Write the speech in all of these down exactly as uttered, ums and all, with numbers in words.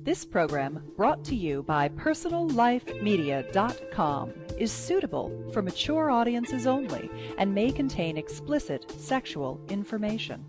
This program, brought to you by personal life media dot com, is suitable for mature audiences only and may contain explicit sexual information.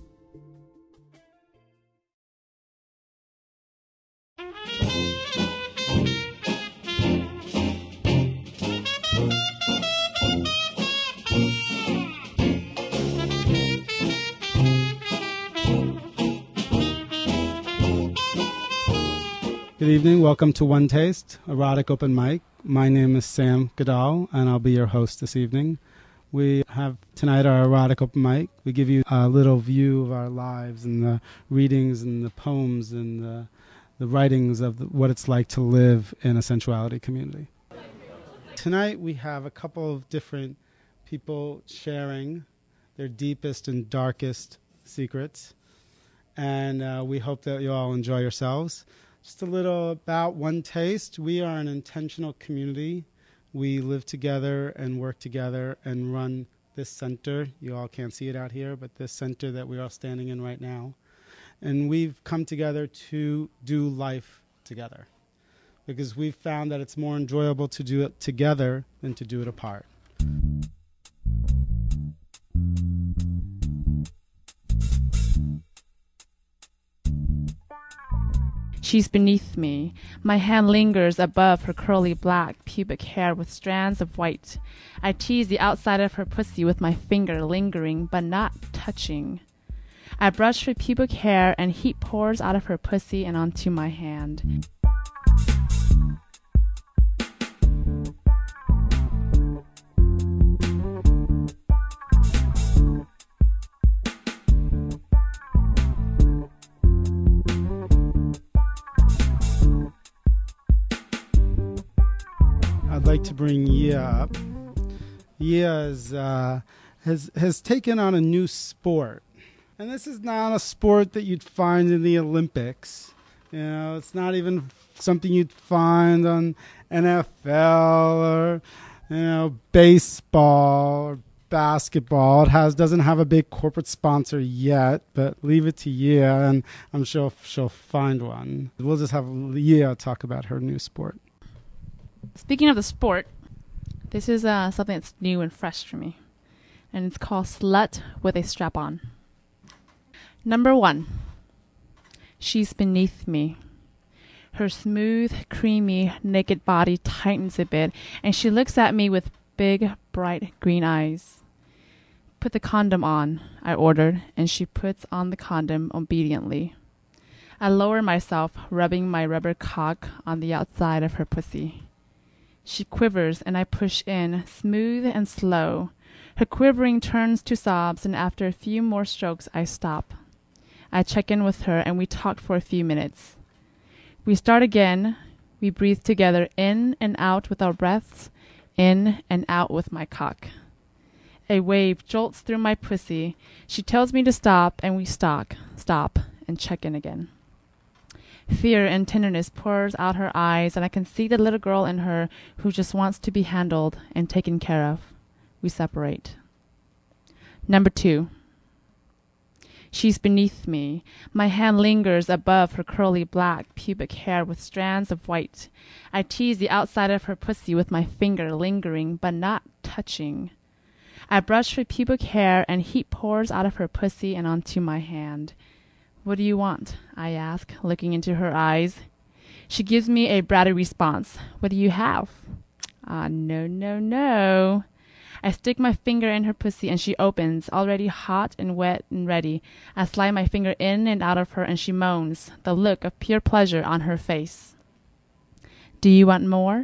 Good evening. Welcome to One Taste, Erotic Open Mic. My name is Sam Goodall, and I'll be your host this evening. We have tonight our Erotic Open Mic. We give you a little view of our lives and the readings and the poems and the, the writings of the, what it's like to live in a sensuality community. Tonight we have a couple of different people sharing their deepest and darkest secrets, and uh, we hope that you all enjoy yourselves. Just a little about One Taste. We are an intentional community. We live together and work together and run this center. You all can't see it out here, but this center that we are standing in right now. And we've come together to do life together because we've found that it's more enjoyable to do it together than to do it apart. She's beneath me. My hand lingers above her curly black pubic hair with strands of white. I tease the outside of her pussy with my finger, lingering but not touching. I brush her pubic hair and heat pours out of her pussy and onto my hand. I'd like to bring Yia up. Yia is, uh, has, has taken on a new sport. And this is not a sport that you'd find in the Olympics. You know, it's not even something you'd find on N F L or, you know, baseball or basketball. It has doesn't have a big corporate sponsor yet, but leave it to Yia, and I'm sure she'll find one. We'll just have Yia talk about her new sport. Speaking of the sport, this is uh, something that's new and fresh for me. And it's called Slut with a Strap-On. Number one. She's beneath me. Her smooth, creamy, naked body tightens a bit, and she looks at me with big, bright green eyes. Put the condom on, I ordered, and she puts on the condom obediently. I lower myself, rubbing my rubber cock on the outside of her pussy. She quivers, and I push in, smooth and slow. Her quivering turns to sobs, and after a few more strokes, I stop. I check in with her, and we talk for a few minutes. We start again. We breathe together in and out with our breaths, in and out with my cock. A wave jolts through my pussy. She tells me to stop, and we stop, stop, and check in again. Fear and tenderness pours out her eyes, and I can see the little girl in her who just wants to be handled and taken care of. We separate. Number two. She's beneath me. My hand lingers above her curly black pubic hair with strands of white. I tease the outside of her pussy with my finger, lingering but not touching. I brush her pubic hair and heat pours out of her pussy and onto my hand. What do you want? I ask, looking into her eyes. She gives me a bratty response. What do you have? Ah, no, no, no. I stick my finger in her pussy and she opens, already hot and wet and ready. I slide my finger in and out of her and she moans, the look of pure pleasure on her face. Do you want more?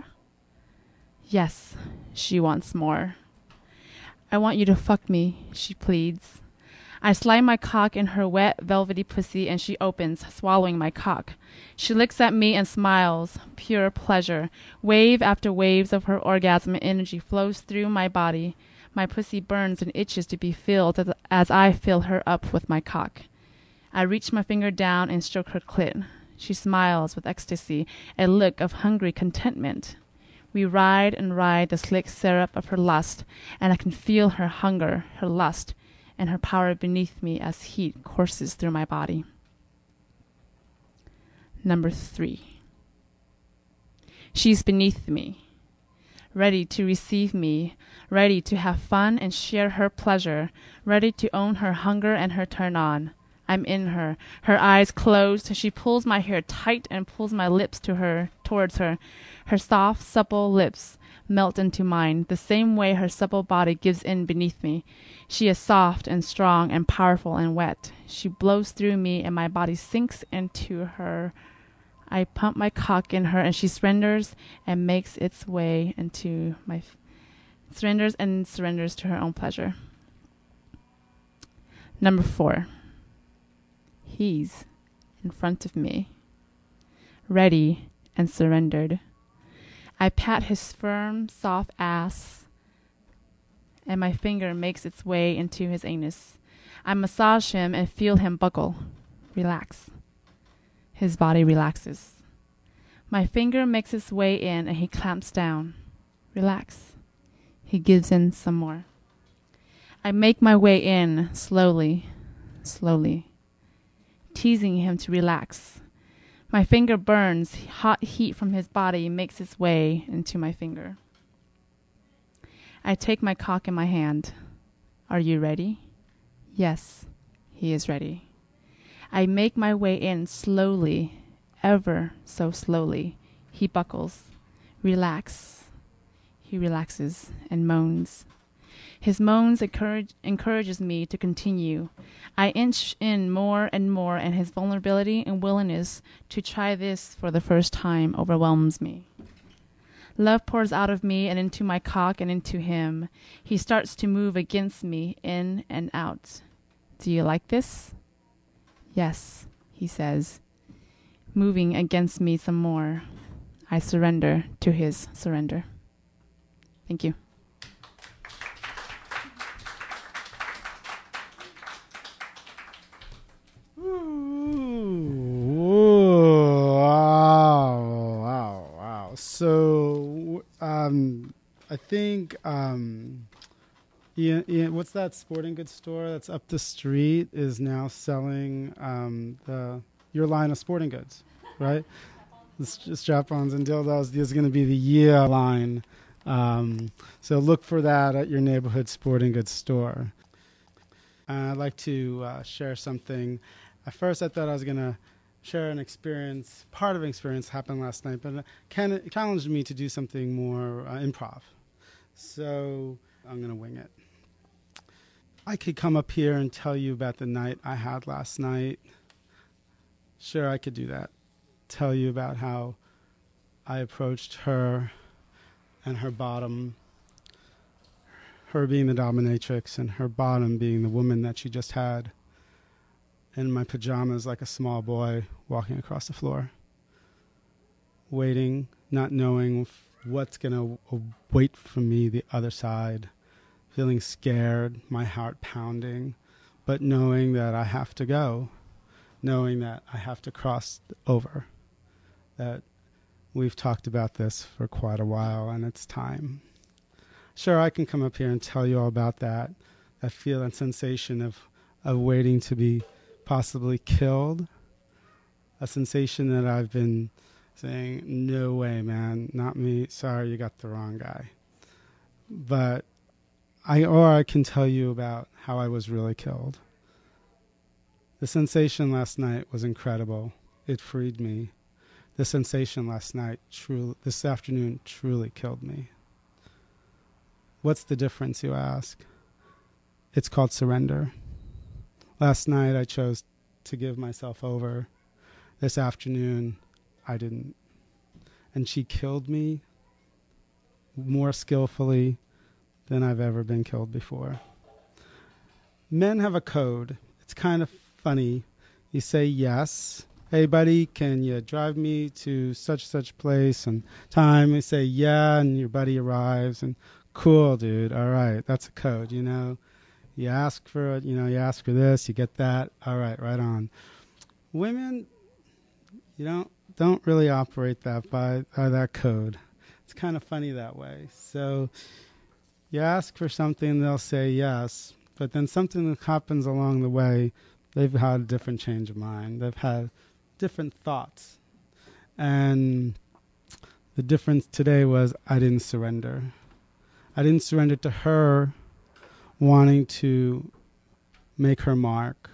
Yes, she wants more. I want you to fuck me, she pleads. I slide my cock in her wet, velvety pussy, and she opens, swallowing my cock. She looks at me and smiles, pure pleasure. Wave after waves of her orgasm energy flows through my body. My pussy burns and itches to be filled as, as I fill her up with my cock. I reach my finger down and stroke her clit. She smiles with ecstasy, a look of hungry contentment. We ride and ride the slick syrup of her lust, and I can feel her hunger, her lust, and her power beneath me as heat courses through my body. Number three. She's beneath me, ready to receive me, ready to have fun and share her pleasure, ready to own her hunger and her turn on. I'm in her, her eyes closed. She pulls my hair tight and pulls my lips to her, towards her. Her soft, supple lips melt into mine, the same way her supple body gives in beneath me. She is soft and strong and powerful and wet. She blows through me and my body sinks into her. I pump my cock in her and she surrenders and makes its way into my... F- surrenders and surrenders to her own pleasure. Number four. He's in front of me, ready and surrendered. I pat his firm, soft ass, and my finger makes its way into his anus. I massage him and feel him buckle, relax. His body relaxes. My finger makes its way in and he clamps down, relax. He gives in some more. I make my way in slowly, slowly, teasing him to relax. My finger burns. Hot heat from his body makes its way into my finger. I take my cock in my hand. Are you ready? Yes, he is ready. I make my way in slowly, ever so slowly. He buckles. Relax. He relaxes and moans. His moans encourage, encourages me to continue. I inch in more and more, and his vulnerability and willingness to try this for the first time overwhelms me. Love pours out of me and into my cock and into him. He starts to move against me, in and out. Do you like this? Yes, he says, moving against me some more. I surrender to his surrender. Thank you. Wow, wow, wow. So, um, I think, um, Ian, Ian, what's that sporting goods store that's up the street is now selling um, the your line of sporting goods, right? The strap-ons and dildos. This is going to be the year line. Um, so look for that at your neighborhood sporting goods store. Uh, I'd like to uh, share something. At first, I thought I was going to share an experience. Part of an experience happened last night, but it kind of challenged me to do something more uh, improv. So I'm going to wing it. I could come up here and tell you about the night I had last night. Sure, I could do that. Tell you about how I approached her and her bottom, her being the dominatrix and her bottom being the woman that she just had, in my pajamas like a small boy walking across the floor, waiting, not knowing what's going to wait for me the other side, feeling scared, my heart pounding, but knowing that I have to go, knowing that I have to cross over, that we've talked about this for quite a while and it's time. Sure, I can come up here and tell you all about that, that feel and sensation of, of waiting to be possibly killed, a sensation that I've been saying, no way, man, not me, sorry, you got the wrong guy. But I, or I can tell you about how I was really killed. The sensation last night was incredible. It freed me. The sensation last night, truly, this afternoon, truly killed me. What's the difference, you ask? It's called surrender. Last night, I chose to give myself over. This afternoon, I didn't. And she killed me more skillfully than I've ever been killed before. Men have a code. It's kind of funny. You say yes. Hey, buddy, can you drive me to such such place and time? You say yeah, and your buddy arrives. And cool, dude. All right, that's a code, you know. You ask for it, you know, you ask for this, you get that. All right, right on. Women, you don't don't really operate that by, by that code. It's kind of funny that way. So you ask for something, they'll say yes, but then something that happens along the way, they've had a different change of mind. They've had different thoughts And the difference today was I didn't surrender. I didn't surrender to her wanting to make her mark.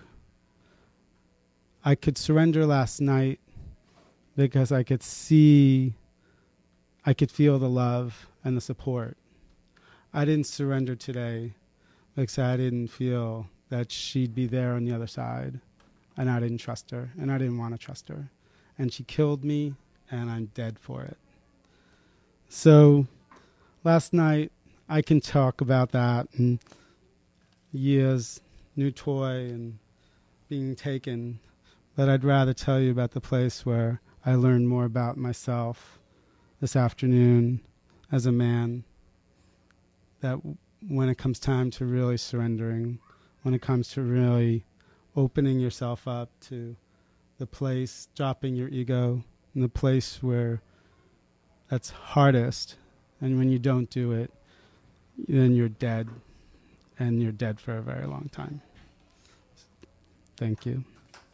I could surrender last night because I could see, I could feel the love and the support. I didn't surrender today because I didn't feel that she'd be there on the other side, and I didn't trust her, and I didn't want to trust her. And she killed me, and I'm dead for it. So last night, I can talk about that and years, new toy, and being taken. But I'd rather tell you about the place where I learned more about myself this afternoon as a man. That when it comes time to really surrendering, when it comes to really opening yourself up to the place, dropping your ego, in the place where that's hardest, and when you don't do it, then you're dead, and you're dead for a very long time. Thank you.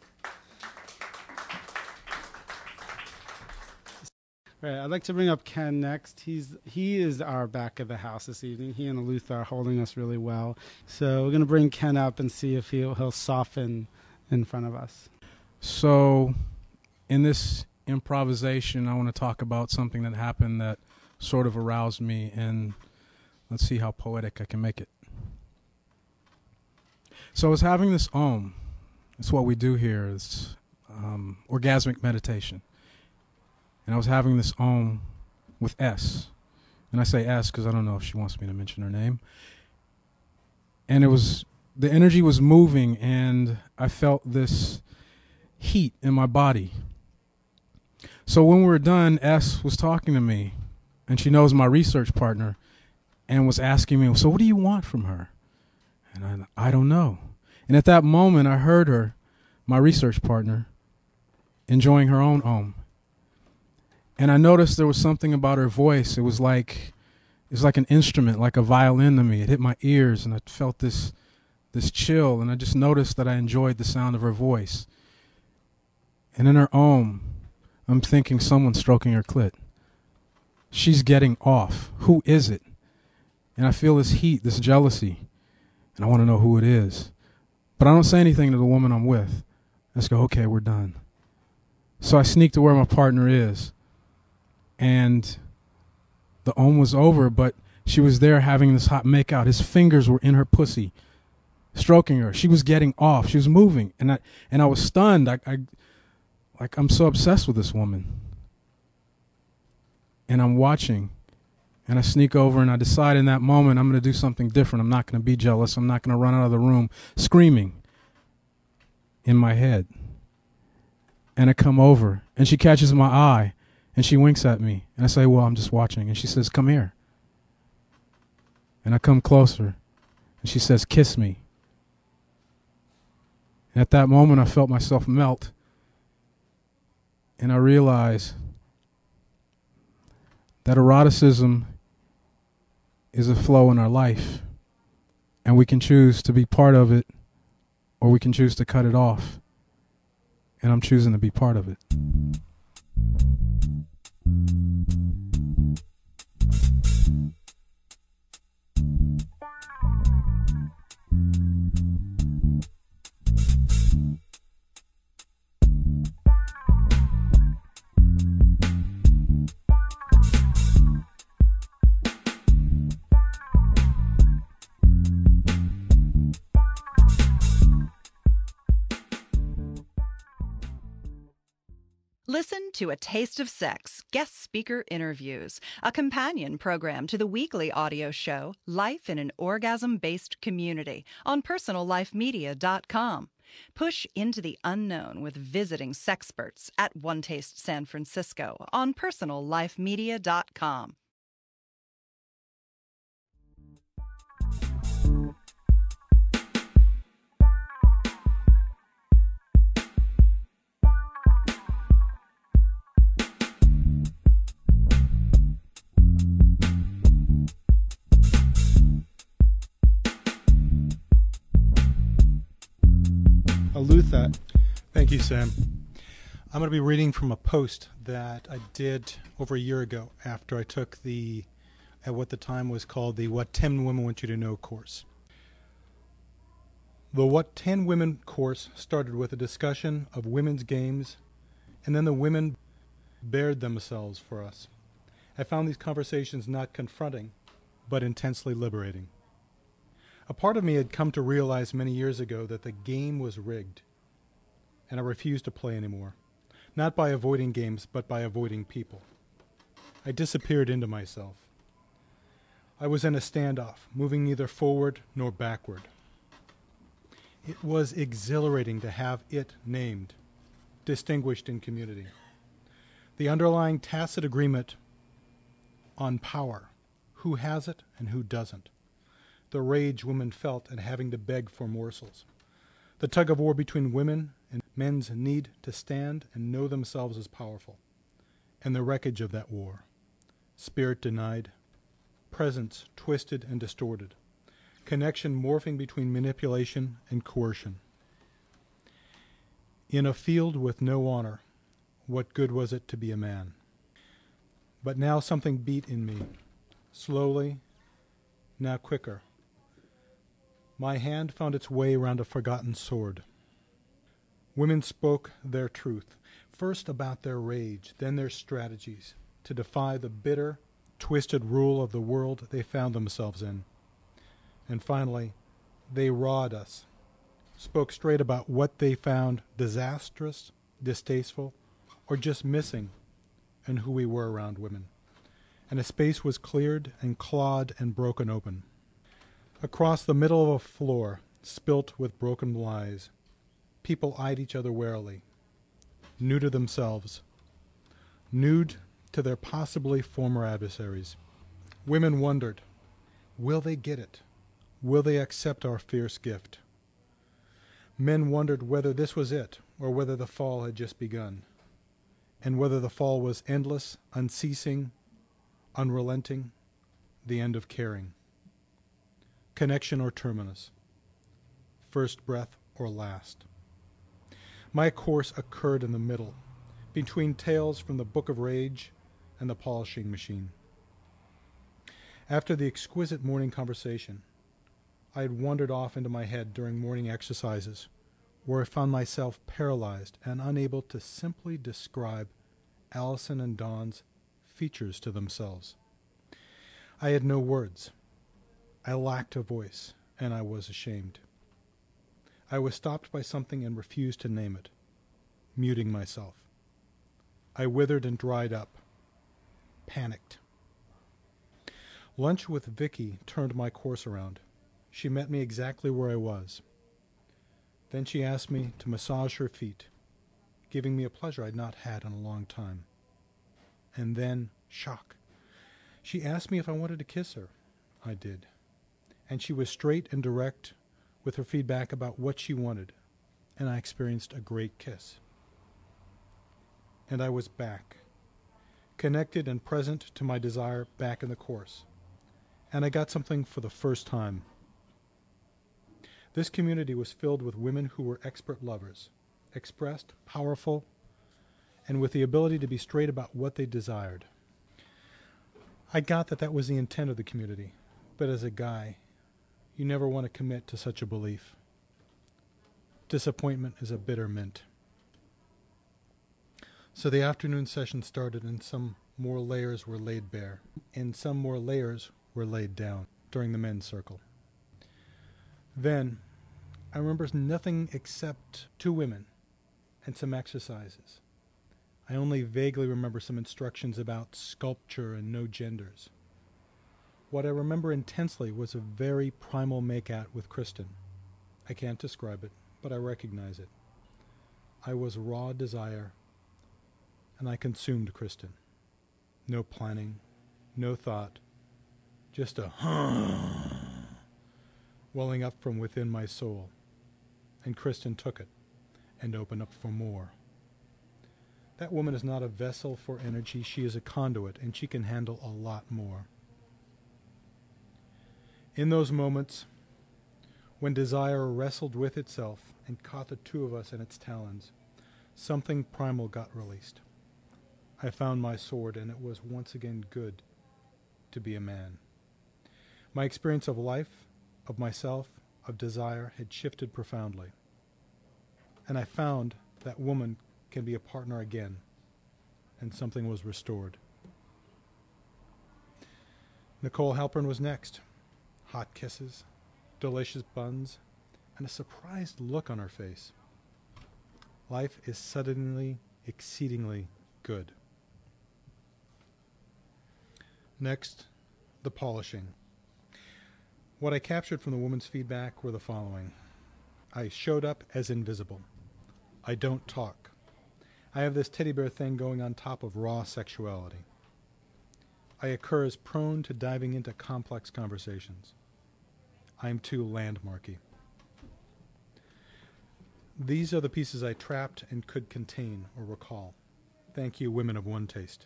Right, I'd like to bring up Ken next. He's he is our back of the house this evening. He and Alutha are holding us really well. So we're going to bring Ken up and see if he'll, he'll soften in front of us. So in this improvisation, I want to talk about something that happened that sort of aroused me, and let's see how poetic I can make it. So I was having this om. It's what we do here. It's um, orgasmic meditation. And I was having this om with S. And I say S because I don't know if she wants me to mention her name. And it was, the energy was moving, and I felt this heat in my body. So when we were done, S was talking to me, and she knows my research partner, and was asking me, so what do you want from her? And I, I don't know. And at that moment, I heard her, my research partner, enjoying her own om. And I noticed there was something about her voice. It was like, it was like an instrument, like a violin to me. It hit my ears, and I felt this, this chill. And I just noticed that I enjoyed the sound of her voice. And in her om, I'm thinking someone's stroking her clit. She's getting off. Who is it? And I feel this heat, this jealousy, and I want to know who it is. But I don't say anything to the woman I'm with. I just go, okay, we're done. So I sneak to where my partner is. And the om was over, but she was there having this hot makeout. His fingers were in her pussy, stroking her. She was getting off. She was moving, and I and I was stunned. I, I like I'm so obsessed with this woman, and I'm watching, and I sneak over, and I decide in that moment I'm going to do something different. I'm not going to be jealous. I'm not going to run out of the room screaming in my head. And I come over, and she catches my eye. And she winks at me, and I say, well, I'm just watching. And she says, come here. And I come closer, and she says, kiss me. And at that moment, I felt myself melt, and I realized that eroticism is a flow in our life, and we can choose to be part of it, or we can choose to cut it off. And I'm choosing to be part of it. Listen to A Taste of Sex, guest speaker interviews, a companion program to the weekly audio show Life in an Orgasm-Based Community on personal life media dot com. Push into the unknown with visiting sexperts at One Taste San Francisco on personal life media dot com. Alutha. Thank you, Sam. I'm going to be reading from a post that I did over a year ago after I took the, at what the time was called the What ten Women Want You to Know course. The What ten Women course started with a discussion of women's games, and then the women bared themselves for us. I found these conversations not confronting, but intensely liberating. A part of me had come to realize many years ago that the game was rigged, and I refused to play anymore. Not by avoiding games, but by avoiding people. I disappeared into myself. I was in a standoff, moving neither forward nor backward. It was exhilarating to have it named, distinguished in community. The underlying tacit agreement on power, who has it and who doesn't. The rage women felt at having to beg for morsels. The tug of war between women and men's need to stand and know themselves as powerful, and the wreckage of that war. Spirit denied, presence twisted and distorted, connection morphing between manipulation and coercion. In a field with no honor, what good was it to be a man? But now something beat in me, slowly, now quicker. My hand found its way around a forgotten sword. Women spoke their truth, first about their rage, then their strategies, to defy the bitter, twisted rule of the world they found themselves in. And finally, they rawed us, spoke straight about what they found disastrous, distasteful, or just missing in who we were around women. And a space was cleared and clawed and broken open. Across the middle of a floor, spilt with broken lies, people eyed each other warily, new to themselves, nude to their possibly former adversaries. Women wondered, will they get it? Will they accept our fierce gift? Men wondered whether this was it, or whether the fall had just begun, and whether the fall was endless, unceasing, unrelenting, the end of caring. Connection or terminus, first breath or last. My course occurred in the middle, between tales from the Book of Rage and the polishing machine. After the exquisite morning conversation, I had wandered off into my head during morning exercises, where I found myself paralyzed and unable to simply describe Allison and Dawn's features to themselves. I had no words. I lacked a voice, and I was ashamed. I was stopped by something and refused to name it, muting myself. I withered and dried up, panicked. Lunch with Vicky turned my course around. She met me exactly where I was. Then she asked me to massage her feet, giving me a pleasure I'd not had in a long time. And then, shock. She asked me if I wanted to kiss her. I did. And she was straight and direct with her feedback about what she wanted, and I experienced a great kiss. And I was back, connected and present to my desire back in the course. And I got something for the first time. This community was filled with women who were expert lovers, expressed, powerful, and with the ability to be straight about what they desired. I got that that was the intent of the community, but as a guy, you never want to commit to such a belief. Disappointment is a bitter mint. So the afternoon session started, and some more layers were laid bare, and some more layers were laid down during the men's circle. Then, I remember nothing except two women and some exercises. I only vaguely remember some instructions about sculpture and no genders. What I remember intensely was a very primal make-out with Kristen. I can't describe it, but I recognize it. I was raw desire, and I consumed Kristen. No planning, no thought, just a welling up from within my soul. And Kristen took it and opened up for more. That woman is not a vessel for energy. She is a conduit, and she can handle a lot more. In those moments, when desire wrestled with itself and caught the two of us in its talons, something primal got released. I found my sword, and it was once again good to be a man. My experience of life, of myself, of desire had shifted profoundly. And I found that woman can be a partner again, and something was restored. Nicole Halpern was next. Hot kisses, delicious buns, and a surprised look on her face. Life is suddenly, exceedingly good. Next, the polishing. What I captured from the woman's feedback were the following. I showed up as invisible. I don't talk. I have this teddy bear thing going on top of raw sexuality. I occur as prone to diving into complex conversations. I am too landmarky. These are the pieces I trapped and could contain or recall. Thank you, women of One Taste.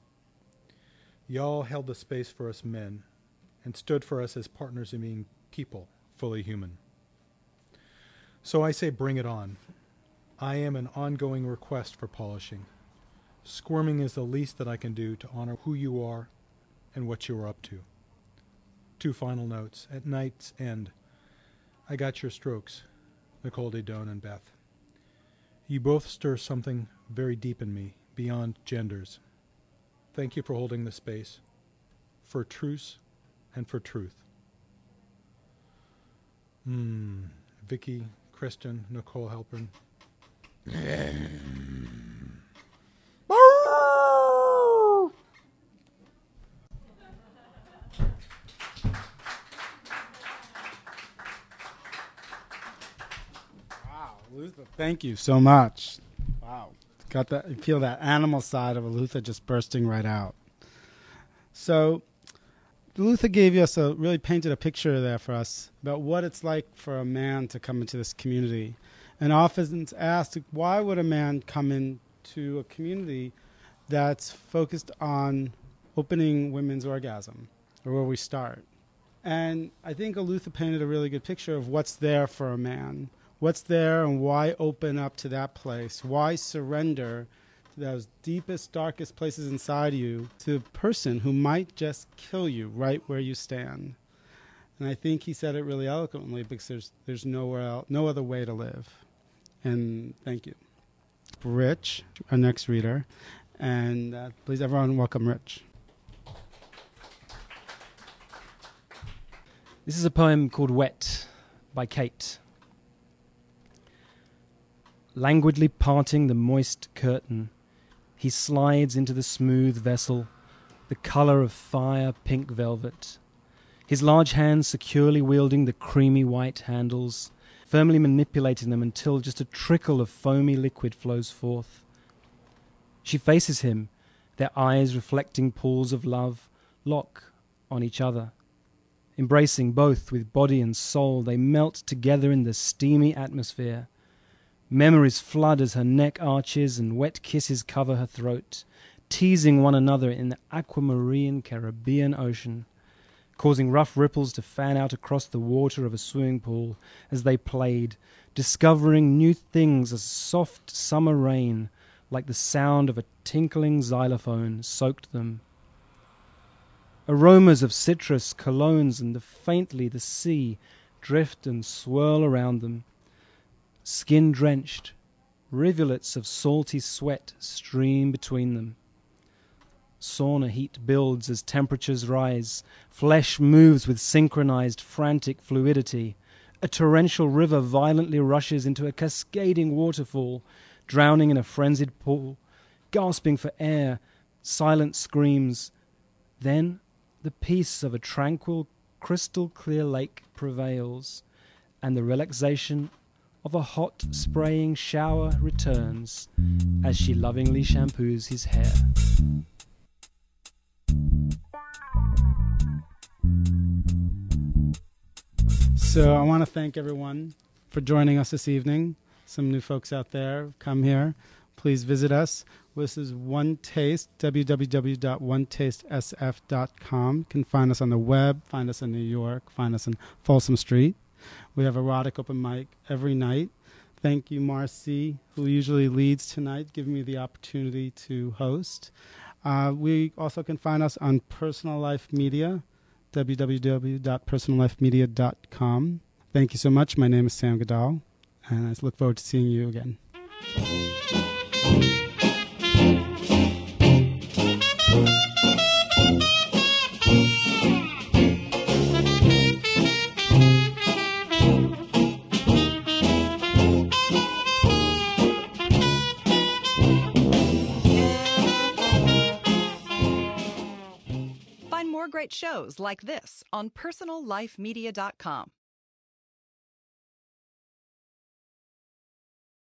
Y'all held the space for us men and stood for us as partners in being people, fully human. So I say bring it on. I am an ongoing request for polishing. Squirming is the least that I can do to honor who you are and what you are up to. Two final notes. At night's end, I got your strokes, Nicole Dedone and Beth. You both stir something very deep in me, beyond genders. Thank you for holding the space, for truce and for truth. Hmm. Vicky, Kristen, Nicole Halpern. Wow, Luther, thank you so much. Wow. Got that, you feel that animal side of Luther just bursting right out. So Luther gave us a, really painted a picture there for us about what it's like for a man to come into this community. And often it's asked, why would a man come into a community that's focused on opening women's orgasm, or where we start? And I think Luther painted a really good picture of what's there for a man. What's there and why open up to that place? Why surrender to those deepest, darkest places inside you to a person who might just kill you right where you stand? And I think he said it really eloquently, because there's there's nowhere else, no other way to live. And thank you. Rich, our next reader. And uh, please, everyone, welcome Rich. This is a poem called Wet by Kate. Languidly parting the moist curtain, he slides into the smooth vessel, the colour of fire pink velvet, his large hands securely wielding the creamy white handles, firmly manipulating them until just a trickle of foamy liquid flows forth. She faces him, their eyes reflecting pools of love, lock on each other. Embracing both with body and soul, they melt together in the steamy atmosphere. Memories flood as her neck arches and wet kisses cover her throat, teasing one another in the aquamarine Caribbean Ocean, causing rough ripples to fan out across the water of a swimming pool as they played, discovering new things as soft summer rain, like the sound of a tinkling xylophone, soaked them. Aromas of citrus, colognes, and the faintly the sea drift and swirl around them. Skin-drenched, rivulets of salty sweat stream between them. Sauna heat builds as temperatures rise. Flesh moves with synchronized, frantic fluidity. A torrential river violently rushes into a cascading waterfall, drowning in a frenzied pool, gasping for air, silent screams. Then the peace of a tranquil, crystal-clear lake prevails, and the relaxation of a hot spraying shower returns as she lovingly shampoos his hair. So I want to thank everyone for joining us this evening. Some new folks out there, come here. Please visit us. This is One Taste, w w w dot one taste s f dot com. You can find us on the web, find us in New York, find us in Folsom Street. We have erotic open mic every night. Thank you, Marcy, who usually leads tonight, giving me the opportunity to host. Uh, we also can find us on Personal Life Media, w w w dot personal life media dot com. Thank you so much. My name is Sam Goodall, and I look forward to seeing you again. Find more great shows like this on personal life media dot com.